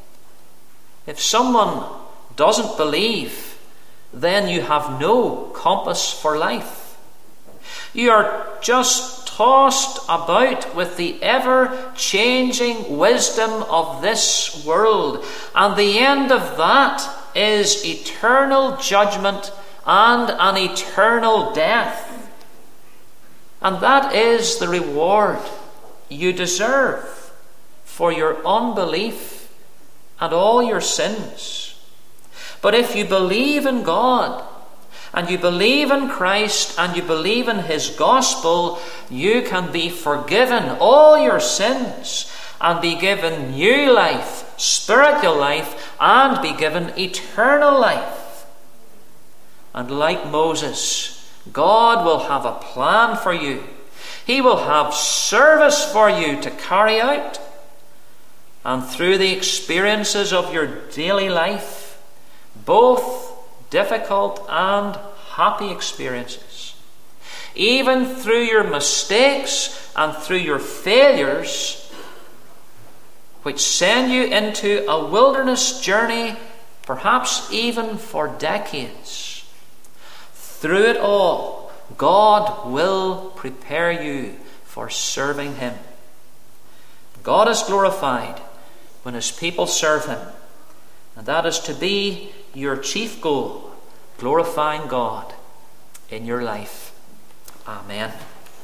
If someone doesn't believe, then you have no compass for life. You are just tossed about with the ever-changing wisdom of this world. And the end of that is eternal judgment and an eternal death. And that is the reward you deserve for your unbelief and all your sins. But if you believe in God, and you believe in Christ, and you believe in His gospel, you can be forgiven all your sins and be given new life, spiritual life, and be given eternal life. And like Moses, God will have a plan for you. He will have service for you to carry out. And through the experiences of your daily life, both difficult and happy experiences, even through your mistakes and through your failures, which send you into a wilderness journey, perhaps even for decades, through it all, God will prepare you for serving Him. God is glorified when His people serve Him, and that is to be your chief goal, glorifying God in your life. Amen.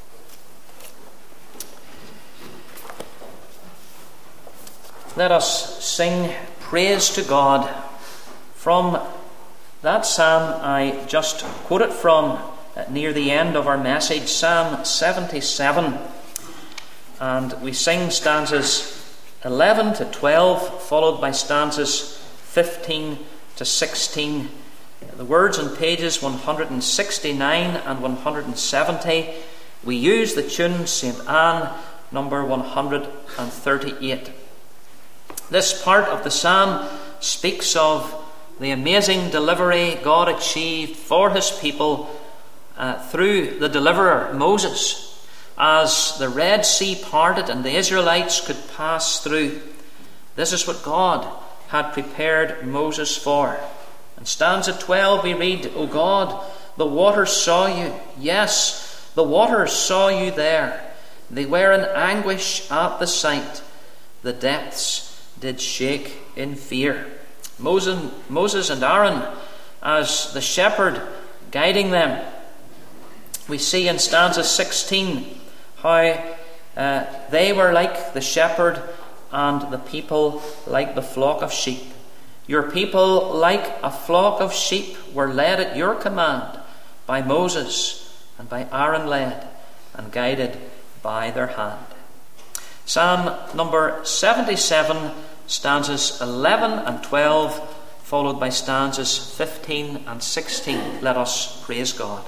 Let us sing praise to God from that psalm I just quoted from uh, near the end of our message, Psalm seventy-seven. And we sing stanzas eleven to twelve, followed by stanzas fifteen to sixteen. The words on pages one hundred sixty-nine and one hundred seventy. We use the tune Saint Anne, number one hundred thirty-eight. This part of the psalm speaks of the amazing delivery God achieved for his people uh, through the deliverer Moses, as the Red Sea parted and the Israelites could pass through. This is what God had prepared Moses for. In stanza twelve we read, O God, the waters saw you. Yes, the waters saw you there. They were in anguish at the sight. The depths did shake in fear. Moses, Moses and Aaron as the shepherd guiding them. We see in stanza sixteen how uh, they were like the shepherd and the people like the flock of sheep. Your people, like a flock of sheep, were led at your command by Moses and by Aaron led and guided by their hand. Psalm number seventy-seven, stanzas eleven and twelve, followed by stanzas fifteen and sixteen. Let us praise God.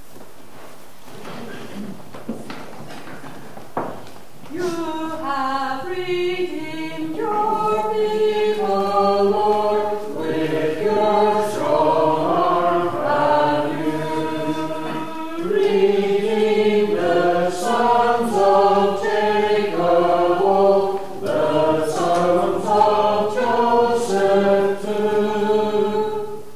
You have redeemed your people, Lord, with your strong arm have you redeemed the sons of Jacob, all the sons of Joseph too.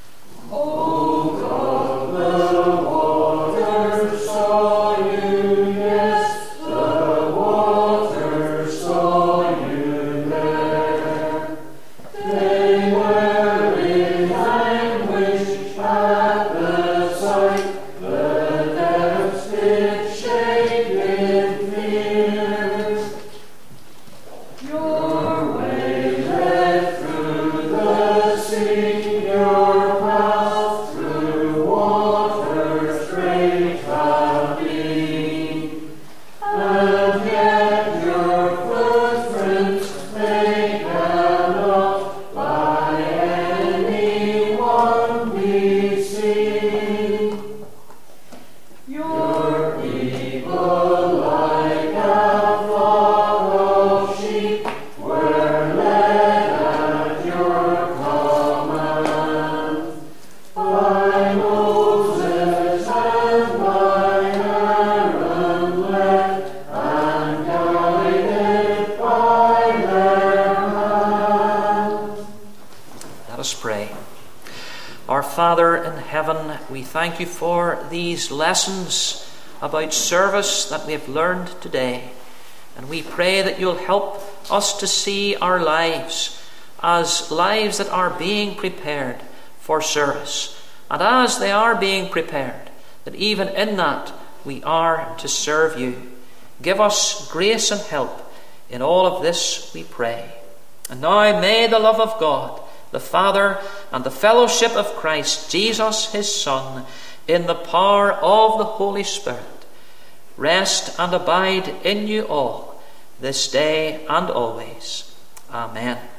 O God, the waters saw you, yes, the waters saw you there. They were in anguish at the sight, the depths did shake in fear. Your way led through the sea, your path through waters great have been. And yet your footprints they cannot by anyone be seen. Your people, like a flock of sheep, were led at your command by Moses and by Aaron led and guided by their hand. Let us pray. Our Father in heaven, we thank you for these lessons about service that we have learned today. And we pray that you'll help us to see our lives as lives that are being prepared for service. And as they are being prepared, that even in that we are to serve you. Give us grace and help in all of this, we pray. And now may the love of God, the Father, and the fellowship of Christ Jesus his Son, in the power of the Holy Spirit, rest and abide in you all, this day and always. Amen.